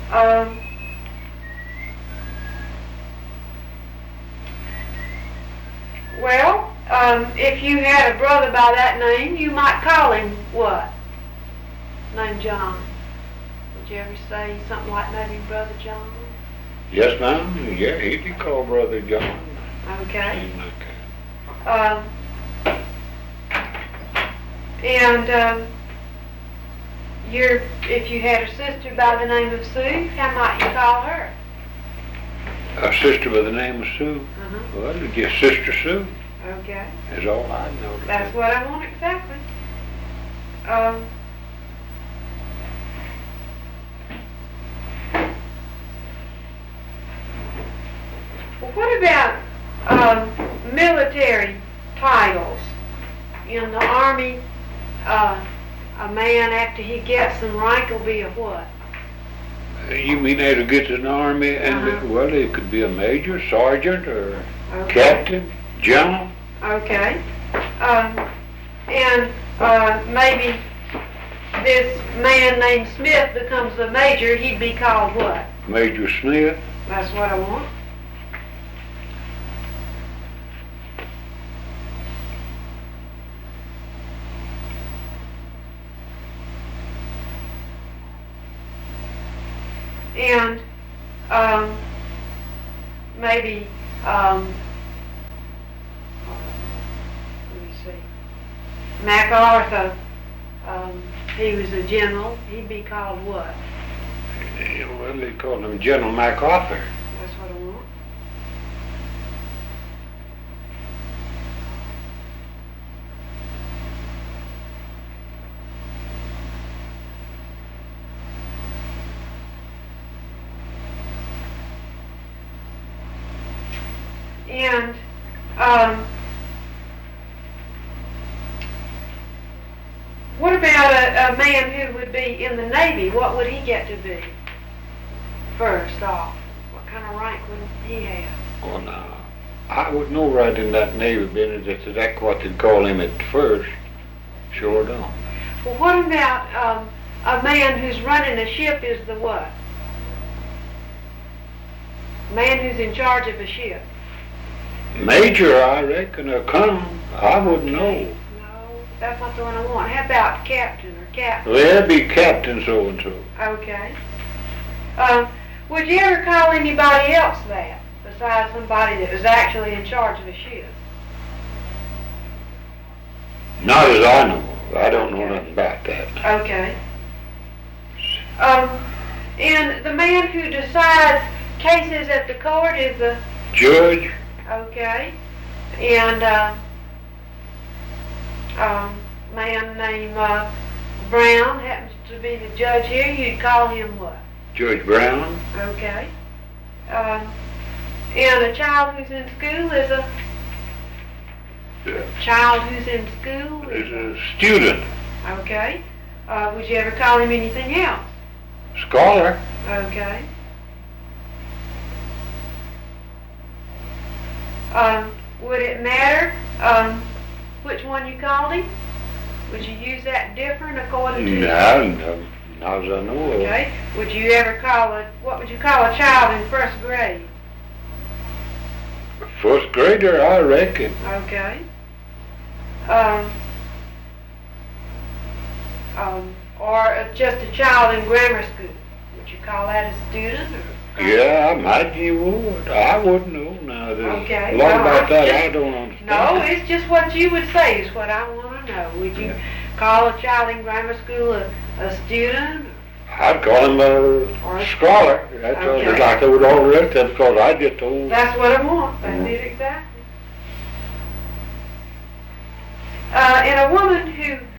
Um, if you had a brother by that name, you might call him what? Named John. Would you ever say something like maybe Brother John? Yes, ma'am. Yeah, he'd be called Brother John. Okay. Seemed like that. If you had a sister by the name of Sue, how might you call her? A sister by the name of Sue? Well, just Sister Sue. Okay. Is all I know. That's what I want exactly. Well, what about military titles? In the Army, a man after he gets some rank will be a what? You mean as it gets in the Army, and well, it could be a major, sergeant, or captain, general. Okay. Maybe this man named Smith becomes a major, he'd be called what? Major Smith. That's what I want. And maybe let me see, MacArthur, he was a general, he'd be called what? Well, they called him General MacArthur. That's what I want. And what about a man who would be in the Navy? What would he get to be? First off, what kind of rank would he have? Oh, no. I would know right in that Navy business if that's what they'd call him at first. Sure don't. Well, what about a man who's running a ship is the what? Man who's in charge of a ship. Major, I reckon, or colonel. I wouldn't know. No, that's not the one I want. How about captain or captain? Well, that'd be Captain so-and-so. Okay. Would you ever call anybody else that, besides somebody that was actually in charge of a ship? Not as I know. I don't know nothing about that. Okay. And the man who decides cases at the court is the... Judge? Okay. And man named Brown happens to be the judge here. You'd call him what? Judge Brown? Okay. And a child who's in school is a... Child who's in school is a student. Okay. Would you ever call him anything else? Scholar. Okay. Would it matter which one you called him? Would you use that different according to... No, not as I know of. Okay. Would you ever what would you call a child in first grade? First grader, I reckon. Okay. Or just a child in grammar school. Would you call that a student? Or yeah, I might you would. I wouldn't know now. Okay. A lot about that I don't understand. No, it's just what you would say is what I want to know. Would you call a child in grammar school a student? I'd call him a scholar. That's okay. Like I would all the rest of them, because I just told. That's what I want. That's it exactly. And a woman who